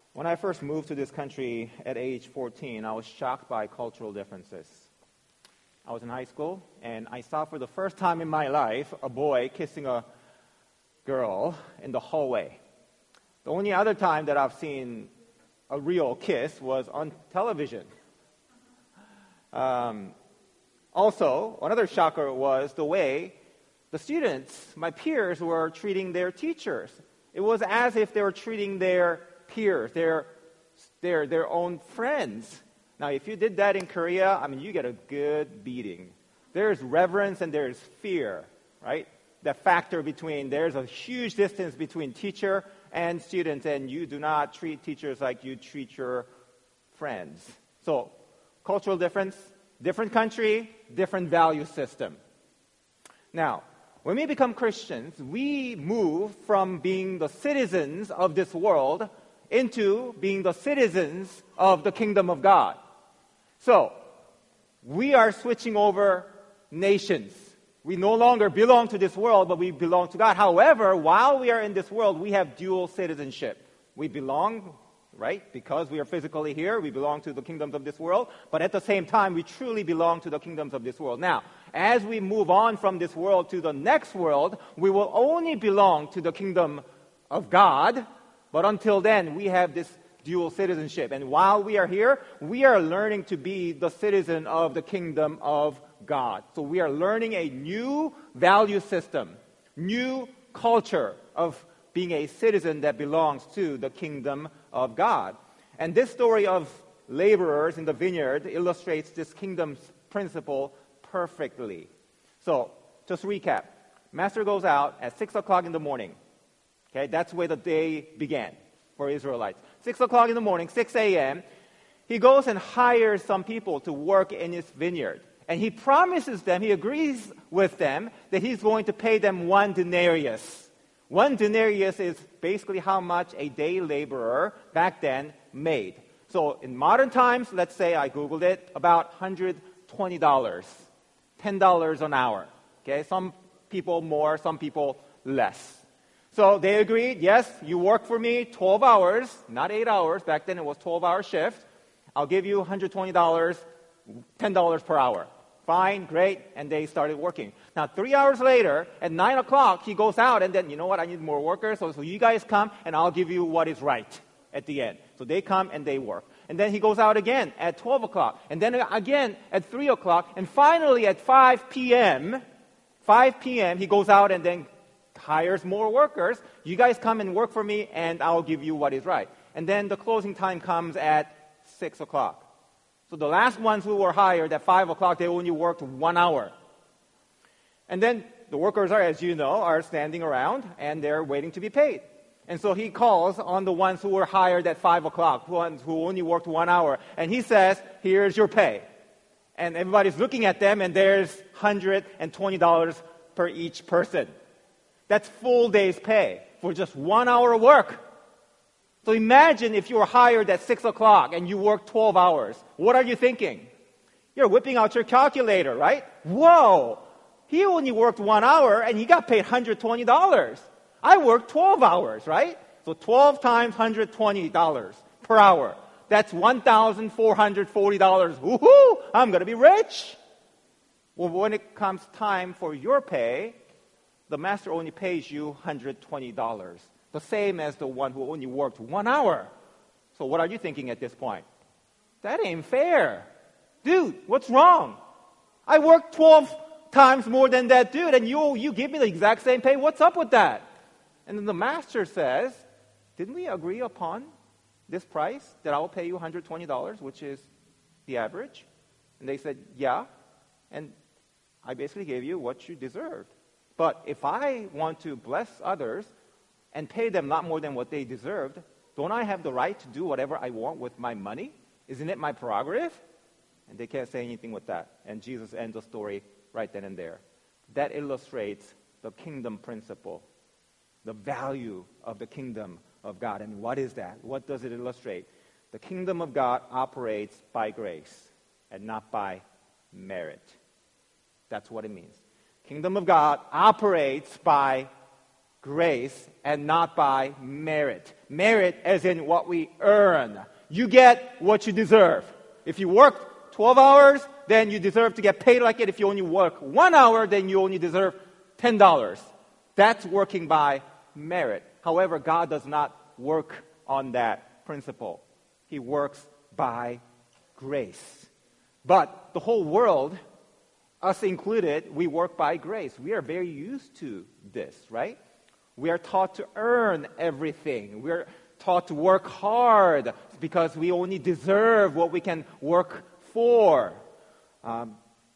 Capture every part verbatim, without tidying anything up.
When I first moved to this country at age fourteen, I was shocked by cultural differences. I was in high school, and I saw for the first time in my life a boy kissing a girl in the hallway. The only other time that I've seen a real kiss was on television. Um, also, another shocker was the way the students, my peers, were treating their teachers. It was as if they were treating their peers, their, their, their own friends. Now, if you did that in Korea, I mean, you get a good beating. There's reverence and there's fear, right? The factor between, there's a huge distance between teacher and students, and you do not treat teachers like you treat your friends. So, cultural difference, different country, different value system. Now, when we become Christians, we move from being the citizens of this world into being the citizens of the kingdom of God. So, we are switching over nations. We no longer belong to this world, but we belong to God. However, while we are in this world, we have dual citizenship. We belong, right? Because we are physically here, we belong to the kingdoms of this world. But at the same time, we truly belong to the kingdoms of this world. Now, as we move on from this world to the next world, we will only belong to the kingdom of God. But until then, we have this dual citizenship. And while we are here, we are learning to be the citizen of the kingdom of God. So we are learning a new value system, new culture of being a citizen that belongs to the kingdom of God. And this story of laborers in the vineyard illustrates this kingdom's principle perfectly. So, just recap. Master goes out at six o'clock in the morning. Okay, that's where the day began for Israelites. six o'clock in the morning, six a.m., he goes and hires some people to work in his vineyard. And he promises them, he agrees with them, that he's going to pay them one denarius. One denarius is basically how much a day laborer back then made. So in modern times, let's say I Googled it, about one hundred twenty dollars, ten dollars an hour. Okay, some people more, some people less. So they agreed, yes, you work for me twelve hours, not eight hours. Back then it was twelve-hour shift. I'll give you one hundred twenty dollars, ten dollars per hour. Fine, great, and they started working. Now, three hours later, at nine o'clock, he goes out, and then, you know what, I need more workers, so, so you guys come, and I'll give you what is right at the end. So they come, and they work. And then he goes out again at twelve o'clock, and then again at three o'clock, and finally at five p.m., five p.m., he goes out and then hires more workers. You guys come and work for me, and I'll give you what is right. And then the closing time comes at six o'clock. So the last ones who were hired at five o'clock, they only worked one hour. And then the workers are, as you know, are standing around, and they're waiting to be paid. And so he calls on the ones who were hired at five o'clock, ones who only worked one hour, and he says, here's your pay. And everybody's looking at them, and there's one hundred twenty dollars per each person. That's full day's pay for just one hour of work. So imagine if you were hired at six o'clock and you worked twelve hours. What are you thinking? You're whipping out your calculator, right? Whoa! He only worked one hour and he got paid one hundred twenty dollars. I worked twelve hours, right? So twelve times one hundred twenty dollars per hour. That's one thousand four hundred forty dollars. Woohoo! I'm going to be rich. Well, when it comes time for your pay, the master only pays you one hundred twenty dollars. The same as the one who only worked one hour. So what are you thinking at this point? That ain't fair. Dude, what's wrong? I worked twelve times more than that dude, and you, you give me the exact same pay. What's up with that? And then the master says, didn't we agree upon this price that I will pay you one hundred twenty dollars, which is the average? And they said, yeah. And I basically gave you what you deserved. But if I want to bless others and pay them not more than what they deserved, don't I have the right to do whatever I want with my money? Isn't it my prerogative? And they can't say anything with that. And Jesus ends the story right then and there. That illustrates the kingdom principle, the value of the kingdom of God. And what is that? What does it illustrate? The kingdom of God operates by grace and not by merit. That's what it means. Kingdom of God operates by grace and not by merit. Merit as in what we earn. You get what you deserve. If you work twelve hours, then you deserve to get paid like it. If you only work one hour, then you only deserve ten dollars. That's working by merit. However, God does not work on that principle. He works by grace. But the whole world, us included, we work by grace. We are very used to this, right? We are taught to earn everything. We are taught to work hard because we only deserve what we can work for. Um,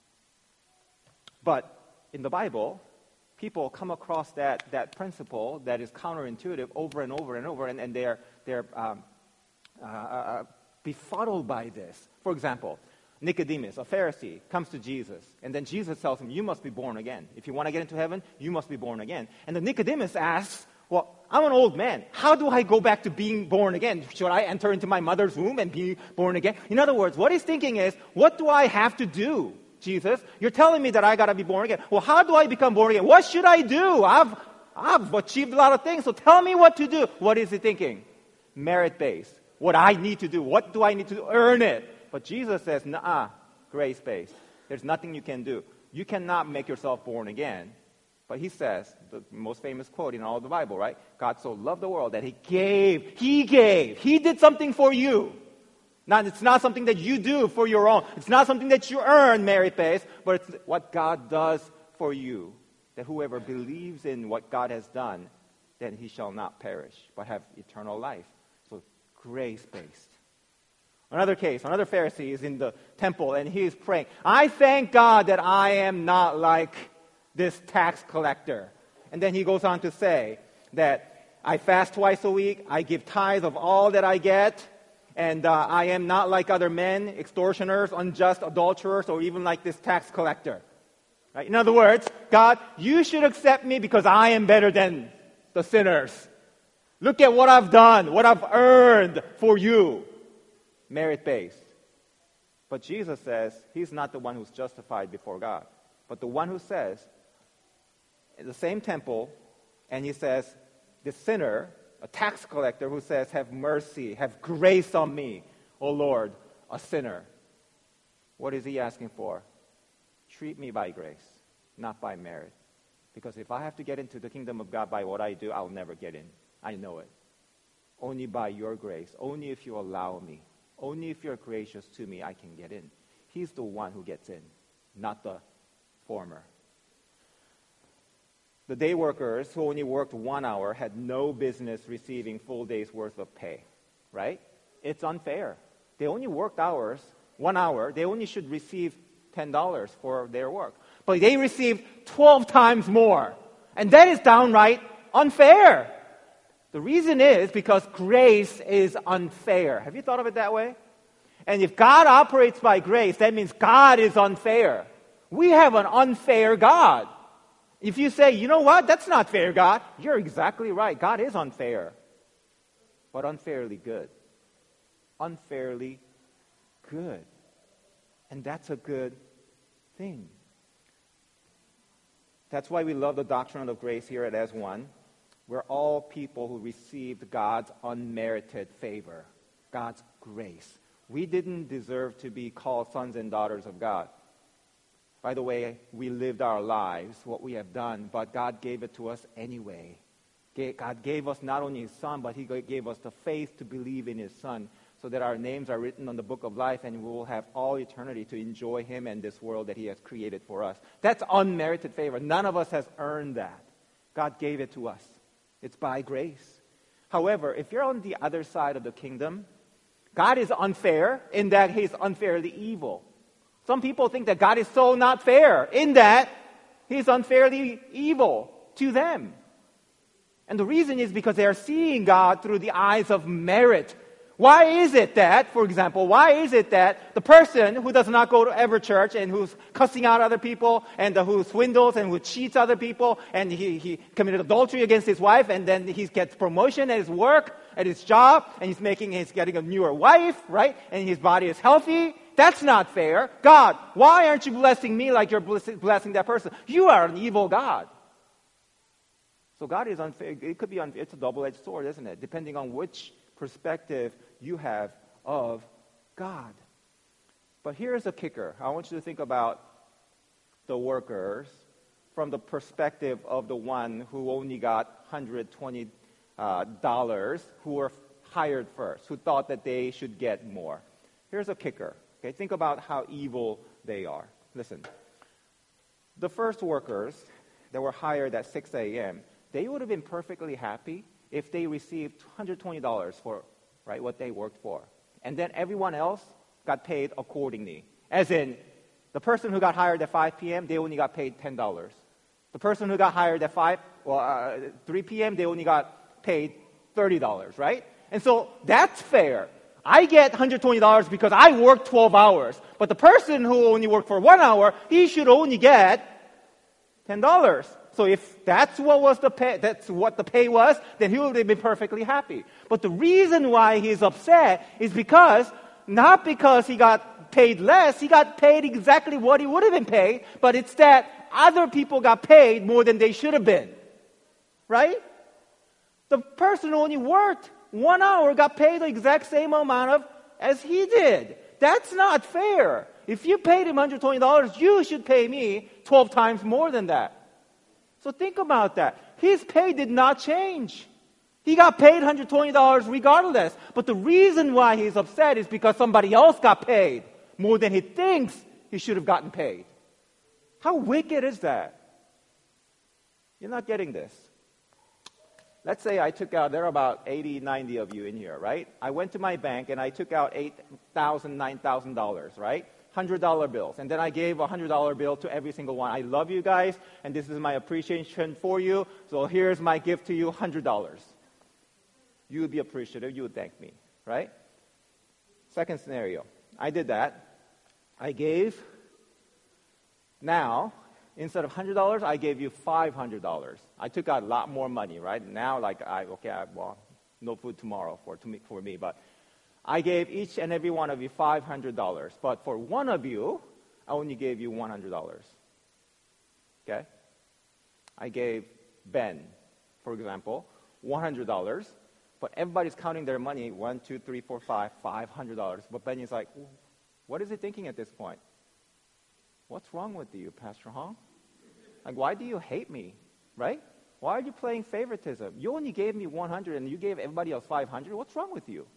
but in the Bible, people come across that, that principle that is counterintuitive over and over and over, and, and they're, they're um, uh, uh, befuddled by this. For example, Nicodemus, a Pharisee, comes to Jesus, and then Jesus tells him, you must be born again. If you want to get into heaven, you must be born again. And then Nicodemus asks, well, I'm an old man. How do I go back to being born again? Should I enter into my mother's womb and be born again? In other words, what he's thinking is, what do I have to do, Jesus? You're telling me that I got to be born again. Well, how do I become born again? What should I do? I've, I've achieved a lot of things, so tell me what to do. What is he thinking? Merit-based. What I need to do. What do I need to do? Earn it. But Jesus says, nah, grace-based. There's nothing you can do. You cannot make yourself born again. But he says, the most famous quote in all of the Bible, right? God so loved the world that he gave. He gave. He did something for you. Not, it's not something that you do for your own. It's not something that you earn merit-based, but it's what God does for you. That whoever believes in what God has done, then he shall not perish, but have eternal life. So grace-based. Another case, another Pharisee is in the temple and he is praying, I thank God that I am not like this tax collector. And then he goes on to say that I fast twice a week, I give tithes of all that I get, and uh, I am not like other men, extortioners, unjust adulterers, or even like this tax collector. Right? In other words, God, you should accept me because I am better than the sinners. Look at what I've done, what I've earned for you. Merit-based. But Jesus says he's not the one who's justified before God, but the one who says, in the same temple, and he says, the sinner, a tax collector who says, have mercy, have grace on me, O Lord, a sinner. What is he asking for? Treat me by grace, not by merit. Because if I have to get into the kingdom of God by what I do, I'll never get in. I know it. Only by your grace, only if you allow me. Only if you're gracious to me, I can get in. He's the one who gets in, not the former. The day workers who only worked one hour had no business receiving full day's worth of pay, right? It's unfair. They only worked hours, one hour. They only should receive ten dollars for their work. But they received twelve times more. And that is downright unfair. The reason is because grace is unfair. Have you thought of it that way? And if God operates by grace, that means God is unfair. We have an unfair God. If you say, you know what, that's not fair, God, you're exactly right. God is unfair, but unfairly good. Unfairly good. And that's a good thing. That's why we love the doctrine of grace here at S one. We're all people who received God's unmerited favor, God's grace. We didn't deserve to be called sons and daughters of God. By the way, we lived our lives, what we have done, but God gave it to us anyway. God gave us not only His Son, but He gave us the faith to believe in His Son, so that our names are written on the book of life and we will have all eternity to enjoy Him and this world that He has created for us. That's unmerited favor. None of us has earned that. God gave it to us. It's by grace. However, if you're on the other side of the kingdom, God is unfair in that He's unfairly evil. Some people think that God is so not fair in that He's unfairly evil to them. And the reason is because they are seeing God through the eyes of merit. Why is it that, for example, why is it that the person who does not go to ever church and who's cussing out other people and uh, who swindles and who cheats other people and he, he committed adultery against his wife and then he gets promotion at his work, at his job, and he's making, he's getting a newer wife, right? And his body is healthy. That's not fair. God, why aren't you blessing me like you're blessing that person? You are an evil God. So God is unfair. It could be unfair. It's a double-edged sword, isn't it? Depending on which perspective you have of God. But here's the kicker. I want you to think about the workers from the perspective of the one who only got one hundred twenty dollars, uh, who were hired first, who thought that they should get more. Here's a kicker. Okay, think about how evil they are. Listen. The first workers that were hired at six a.m., they would have been perfectly happy if they received one hundred twenty dollars for right what they worked for. And then everyone else got paid accordingly. As in, the person who got hired at five p.m., they only got paid ten dollars. The person who got hired at five, well, uh, three p.m., they only got paid thirty dollars, right? And so that's fair. I get one hundred twenty dollars because I worked twelve hours. But the person who only worked for one hour, he should only get ten dollars. So if that's what was the pay, that's what the pay was, then he would have been perfectly happy. But the reason why he's upset is because, not because he got paid less, he got paid exactly what he would have been paid, but it's that other people got paid more than they should have been. Right? The person who only worked one hour got paid the exact same amount of as he did. That's not fair. If you paid him one hundred twenty dollars, you should pay me twelve times more than that. So think about that. His pay did not change. He got paid one hundred twenty dollars regardless. But the reason why he's upset is because somebody else got paid more than he thinks he should have gotten paid. How wicked is that? You're not getting this. Let's say I took out, there are about eighty, ninety of you in here, right? I went to my bank and I took out eight thousand dollars, nine thousand dollars, right? one hundred dollar bills. And then I gave a one hundred dollar bill to every single one. I love you guys, and this is my appreciation for you. So here's my gift to you, one hundred dollars. You would be appreciative. You would thank me, right? Second scenario. I did that. I gave, now, instead of one hundred dollars, I gave you five hundred dollars. I took out a lot more money, right? Now, like, I, okay, I, well, no food tomorrow for, to me, for me, but I gave each and every one of you five hundred dollars. But for one of you, I only gave you one hundred dollars. Okay? I gave Ben, for example, one hundred dollars. But everybody's counting their money, one, two, three, four, five, five hundred dollars. But Ben is like, what is he thinking at this point? What's wrong with you, Pastor Hong? Like, why do you hate me, right? Why are you playing favoritism? You only gave me one hundred and you gave everybody else five hundred. What's wrong with you?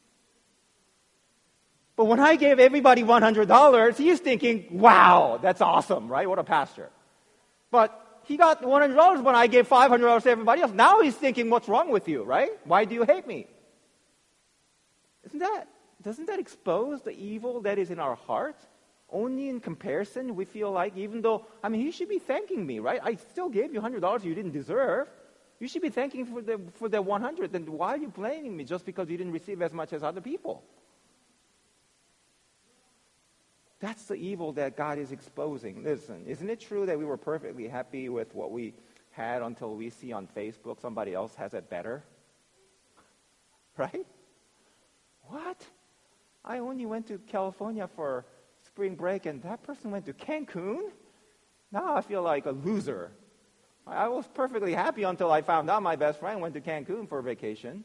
But when I gave everybody one hundred dollars, he's thinking, wow, that's awesome, right? What a pastor. But he got one hundred dollars when I gave five hundred dollars to everybody else. Now he's thinking, what's wrong with you, right? Why do you hate me? Isn't that, doesn't that expose the evil that is in our heart? Only in comparison, we feel like, even though, I mean, you should be thanking me, right? I still gave you one hundred dollars you didn't deserve. You should be thanking for the for the one hundred. Then why are you blaming me just because you didn't receive as much as other people? That's the evil that God is exposing. Listen, isn't it true that we were perfectly happy with what we had until we see on Facebook somebody else has it better? Right? What? I only went to California for spring break and that person went to Cancun? Now I feel like a loser. I was perfectly happy until I found out my best friend went to Cancun for a vacation.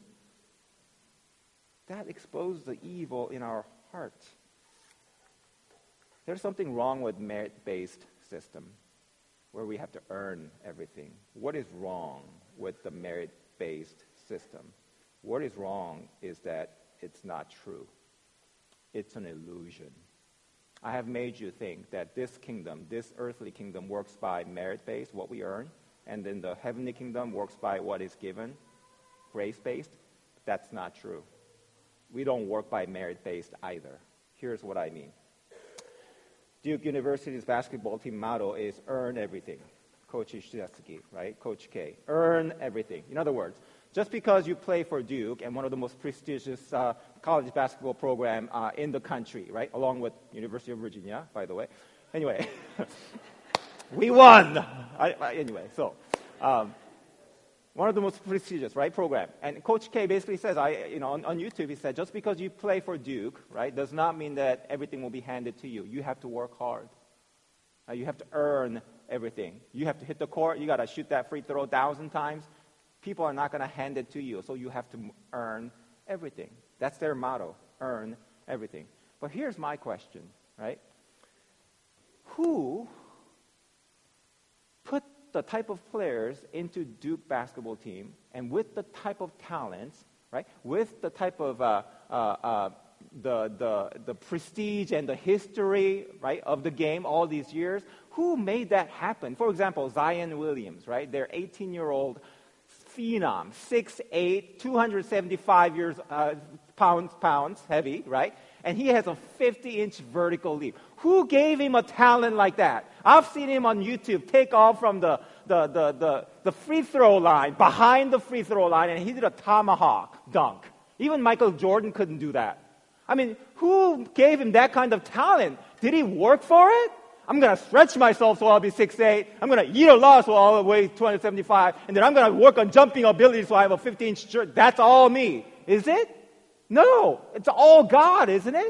That exposed the evil in our heart. There's something wrong with merit-based system where we have to earn everything. What is wrong with the merit-based system? What is wrong is that it's not true. It's an illusion. I have made you think that this kingdom, this earthly kingdom, works by merit-based, what we earn, and then the heavenly kingdom works by what is given, grace-based. That's not true. We don't work by merit-based either. Here's what I mean. Duke University's basketball team motto is earn everything. Coach Ishizaki, right? Coach K. Earn everything. In other words, just because you play for Duke and one of the most prestigious uh, college basketball program uh, in the country, right? Along with University of Virginia, by the way. Anyway, we won. I, I, anyway, so um, one of the most prestigious, right, program. And Coach K basically says, I, you know, on, on YouTube, he said, just because you play for Duke, right, does not mean that everything will be handed to you. You have to work hard. Uh, you have to earn everything. You have to hit the court. You got to shoot that free throw a thousand times. People are not going to hand it to you, so you have to earn everything. That's their motto, earn everything. But here's my question, right? Who put the type of players into Duke basketball team, and with the type of talents, right? With the type of uh, uh, uh, the the the prestige and the history, right, of the game all these years, who made that happen? For example, Zion Williams, right? They're eighteen-year-old phenom, six eight, two hundred seventy-five years uh, pounds pounds heavy, right? And he has a fifty-inch vertical leap. Who gave him a talent like that? I've seen him on YouTube take off from the, the, the, the, the free throw line, behind the free throw line, and he did a tomahawk dunk. Even Michael Jordan couldn't do that. I mean, who gave him that kind of talent? Did he work for it? I'm going to stretch myself so I'll be six eight. I'm going to eat a lot so I'll weigh two hundred seventy-five. And then I'm going to work on jumping ability so I have a fifty-inch shirt. That's all me. Is it? No. It's all God, isn't it?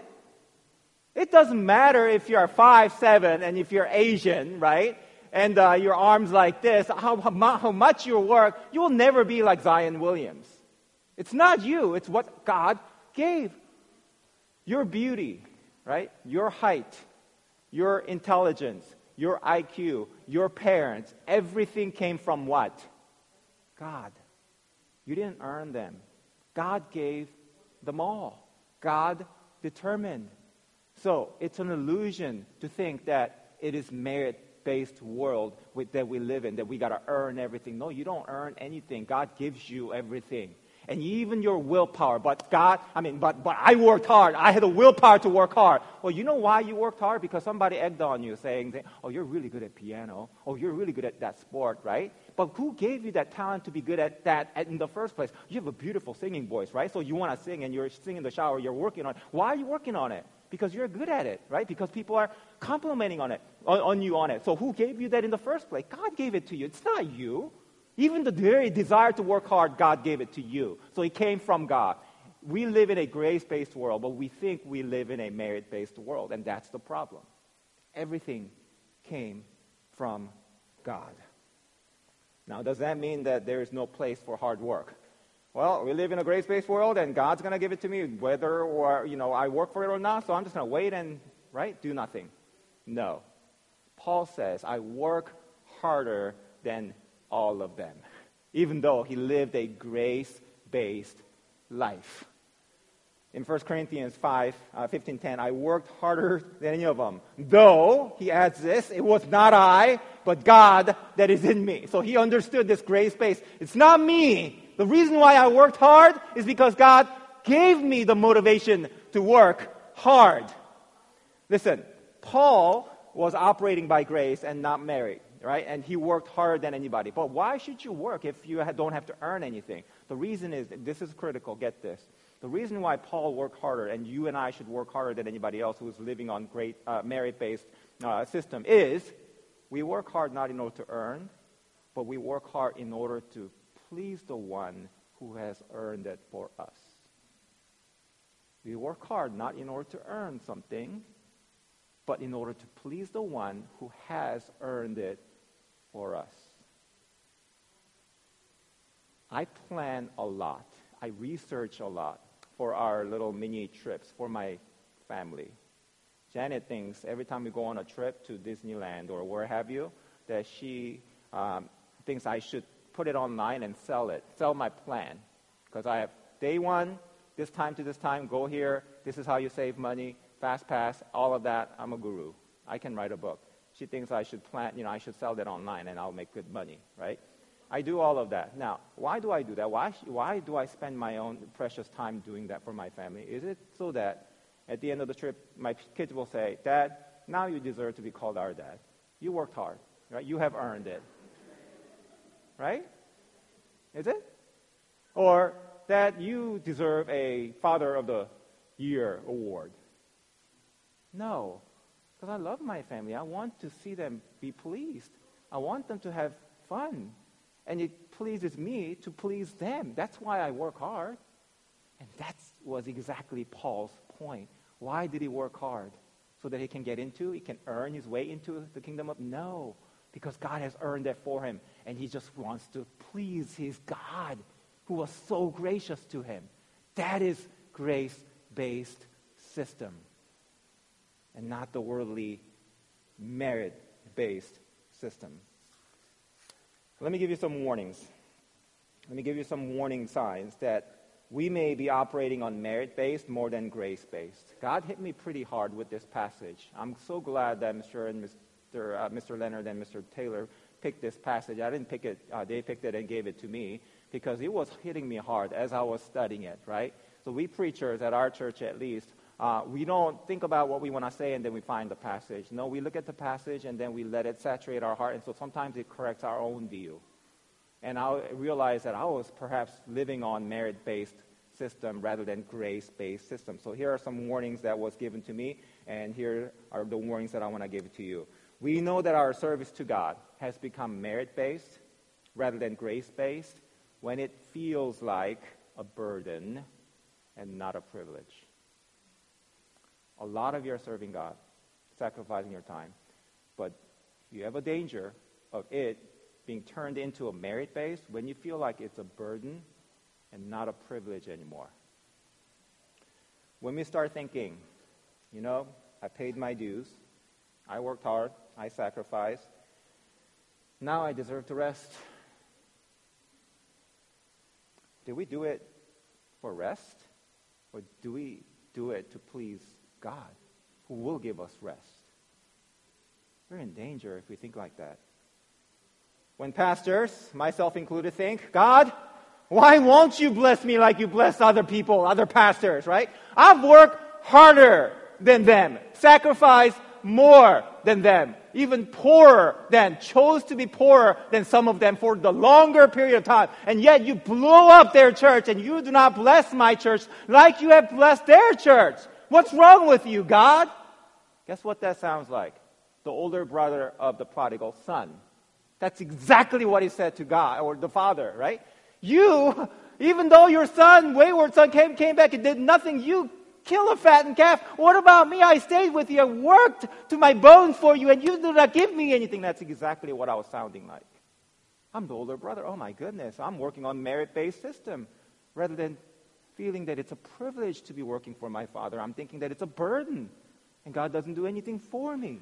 It doesn't matter if you're five seven and if you're Asian, right? And uh, your arms like this. How, how, how much you work, you will never be like Zion Williams. It's not you. It's what God gave. Your beauty, right? Your height, your intelligence, your I Q, your parents, everything came from what? God. You didn't earn them. God gave them all. God determined. So it's an illusion to think that it is merit-based world with, that we live in, that we got to earn everything. No, you don't earn anything. God gives you everything. And even your willpower. But God, I mean, but, but I worked hard. I had the willpower to work hard. Well, you know why you worked hard? Because somebody egged on you saying, oh, you're really good at piano. Oh, you're really good at that sport, right? But who gave you that talent to be good at that in the first place? You have a beautiful singing voice, right? So you want to sing and you're singing in the shower, you're working on it. Why are you working on it? Because you're good at it, right? Because people are complimenting on it, on, on you on it. So who gave you that in the first place? God gave it to you. It's not you. Even the very desire to work hard, God gave it to you. So it came from God. We live in a grace-based world, but we think we live in a merit-based world, and that's the problem. Everything came from God. Now, does that mean that there is no place for hard work? Well, we live in a grace-based world, and God's going to give it to me whether or, you know, I work for it or not, so I'm just going to wait and, right, do nothing. No. Paul says, I work harder than all of them, even though he lived a grace-based life. In First Corinthians five, uh, fifteen ten, I worked harder than any of them. Though, he adds this, it was not I, but God that is in me. So he understood this grace-based. It's not me. The reason why I worked hard is because God gave me the motivation to work hard. Listen, Paul was operating by grace and not merit. Right? And he worked harder than anybody. But why should you work if you don't have to earn anything? The reason is, this is critical, get this. The reason why Paul worked harder and you and I should work harder than anybody else who is living on great uh, merit-based uh, system is we work hard not in order to earn, but we work hard in order to please the one who has earned it for us. We work hard not in order to earn something, but in order to please the one who has earned it for us. I plan a lot. I research a lot for our little mini trips for my family. Janet thinks every time we go on a trip to Disneyland or where have you, that she um, thinks I should put it online and sell it, sell my plan. Because I have day one, this time to this time, go here, this is how you save money, fast pass, all of that. I'm a guru. I can write a book. She thinks I should plan, you know, I should sell that online and I'll make good money, right? I do all of that. Now, why do I do that? Why, why do I spend my own precious time doing that for my family? Is it so that at the end of the trip, my kids will say, Dad, now you deserve to be called our dad. You worked hard, right? You have earned it. Right? Is it? Or that you deserve a Father of the Year award. No. Because I love my family. I want to see them be pleased. I want them to have fun. And it pleases me to please them. That's why I work hard. And that was exactly Paul's point. Why did he work hard? So so that he can get into, he can earn his way into the kingdom of? No, because God has earned that for him, and he just wants to please his God, who was so gracious to him. That is grace-based system, and not the worldly merit-based system. Let me give you some warnings. Let me give you some warning signs that we may be operating on merit-based more than grace-based. God hit me pretty hard with this passage. I'm so glad that Mister and Mister Uh, Mister Leonard and Mister Taylor picked this passage. I didn't pick it. Uh, they picked it and gave it to me because it was hitting me hard as I was studying it, right? So we preachers at our church at least, uh, we don't think about what we want to say and then we find the passage. No, we look at the passage and then we let it saturate our heart, and so sometimes it corrects our own view. And I realized that I was perhaps living on merit-based system rather than grace-based system. So here are some warnings that was given to me, and here are the warnings that I want to give to you. We know that our service to God has become merit-based rather than grace-based when it feels like a burden and not a privilege. A lot of you are serving God, sacrificing your time, but you have a danger of it being turned into a merit-based when you feel like it's a burden and not a privilege anymore. When we start thinking, you know, I paid my dues, I worked hard, I sacrificed, now I deserve to rest. Do we do it for rest? Or do we do it to please God, who will give us rest? We're in danger if we think like that. When pastors, myself included, think, God, why won't you bless me like you bless other people, other pastors, right? I've worked harder than them, sacrificed more than them, even poorer than, chose to be poorer than some of them for the longer period of time. And yet you blow up their church and you do not bless my church like you have blessed their church. What's wrong with you, God? Guess what that sounds like? The older brother of the prodigal son. That's exactly what he said to God, or the father, right? You, even though your son, wayward son, came, came back and did nothing, you kill a fattened calf. What about me? I stayed with you. I worked to my bones for you, and you did not give me anything. That's exactly what I was sounding like. I'm the older brother. Oh, my goodness. I'm working on merit-based system. Rather than feeling that it's a privilege to be working for my father, I'm thinking that it's a burden, and God doesn't do anything for me.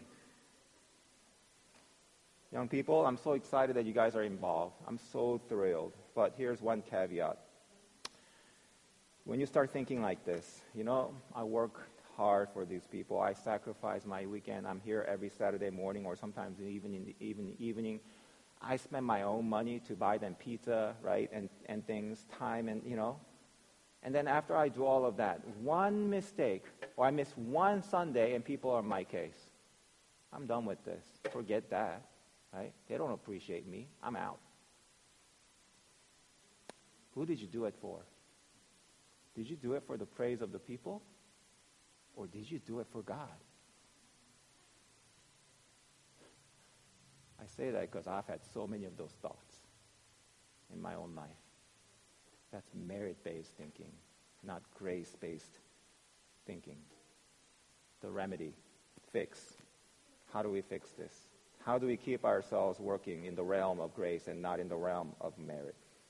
Young people, I'm so excited that you guys are involved. I'm so thrilled. But here's one caveat. When you start thinking like this, you know, I work hard for these people. I sacrifice my weekend. I'm here every Saturday morning or sometimes even in the evening. evening. I spend my own money to buy them pizza, right, and, and things, time, and, you know. And then after I do all of that, one mistake, or I miss one Sunday and people are my case. I'm done with this. Forget that. Right? They don't appreciate me. I'm out. Who did you do it for? Did you do it for the praise of the people? Or did you do it for God? I say that because I've had so many of those thoughts in my own life. That's merit-based thinking, not grace-based thinking. The remedy, fix. How do we fix this? How do we keep ourselves working in the realm of grace and not in the realm of merit?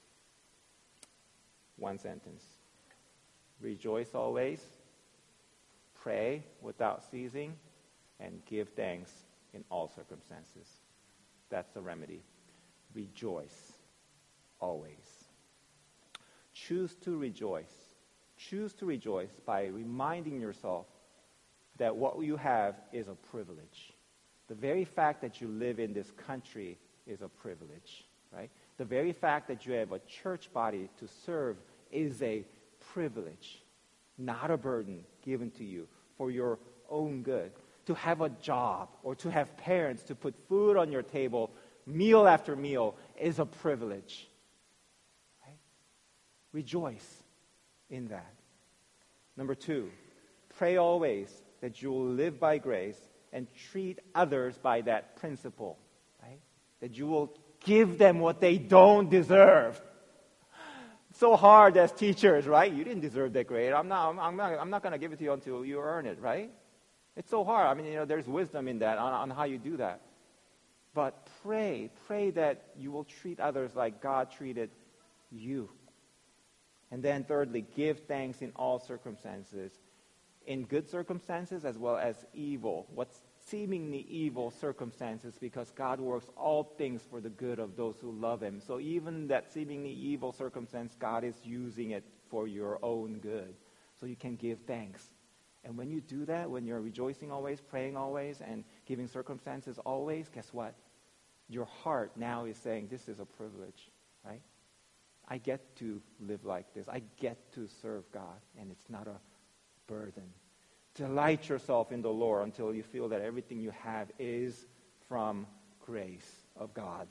One sentence. Rejoice always, pray without ceasing, and give thanks in all circumstances. That's the remedy. Rejoice always. Choose to rejoice. Choose to rejoice by reminding yourself that what you have is a privilege. The very fact that you live in this country is a privilege, right? The very fact that you have a church body to serve is a privilege, not a burden given to you for your own good. To have a job or to have parents to put food on your table meal after meal is a privilege, right? Rejoice in that. Number two, pray always that you will live by grace and treat others by that principle, right? That you will give them what they don't deserve. It's so hard as teachers, right? You didn't deserve that grade. I'm not, I'm not, I'm not going to give it to you until you earn it, right? It's so hard. I mean, you know, there's wisdom in that, on, on how you do that. But pray, pray that you will treat others like God treated you. And then thirdly, give thanks in all circumstances. In good circumstances as well as evil. What's seemingly evil circumstances, because God works all things for the good of those who love Him. So even that seemingly evil circumstance, God is using it for your own good. So you can give thanks. And when you do that, when you're rejoicing always, praying always, and giving circumstances always, guess what? Your heart now is saying, this is a privilege, right? I get to live like this. I get to serve God, and it's not a burden. Delight yourself in the Lord until you feel that everything you have is from grace of God.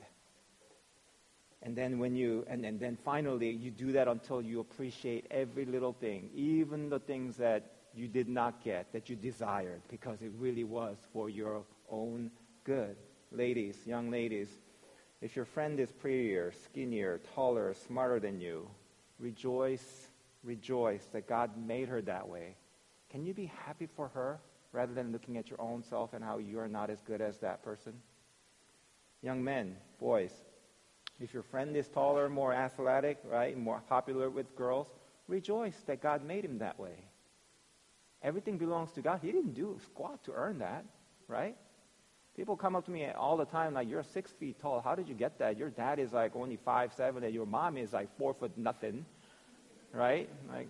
And then when you, and, and then finally, you do that until you appreciate every little thing, even the things that you did not get, that you desired, because it really was for your own good. Ladies, young ladies, if your friend is prettier, skinnier, taller, smarter than you, rejoice, rejoice that God made her that way. Can you be happy for her rather than looking at your own self and how you are not as good as that person? Young men, boys, if your friend is taller, more athletic, right, more popular with girls, rejoice that God made him that way. Everything belongs to God. He didn't do squat to earn that, right? People come up to me all the time like, you're six feet tall. How did you get that? Your dad is like only five seven, and your mom is like four foot nothing, right? Like,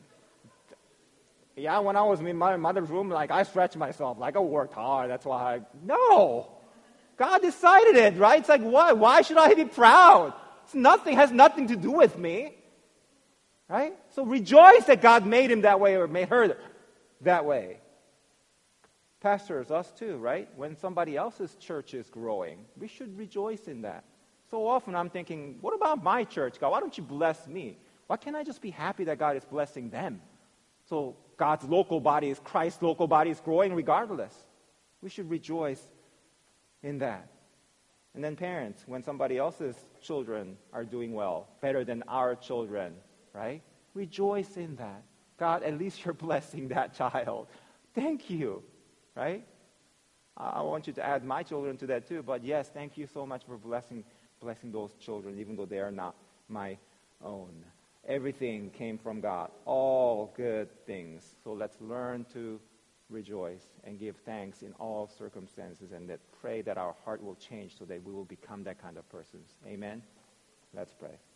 yeah, when I was in my mother's room, like I stretched myself, like I worked hard. That's why I, no. God decided it, right? It's like, why? Why should I be proud? It's nothing, has nothing to do with me, right? So rejoice that God made him that way or made her that way. Pastors, us too, right? When somebody else's church is growing, we should rejoice in that. So often I'm thinking, what about my church, God? Why don't you bless me? Why can't I just be happy that God is blessing them? So God's local body is Christ's local body is growing regardless. We should rejoice in that. And then parents, when somebody else's children are doing well, better than our children, right? Rejoice in that. God, at least you're blessing that child. Thank you, right? I want you to add my children to that too, but yes, thank you so much for blessing blessing those children, even though they are not my own. Everything came from God, all good things. So let's learn to rejoice and give thanks in all circumstances, and that pray that our heart will change so that we will become that kind of persons. Amen? Let's pray.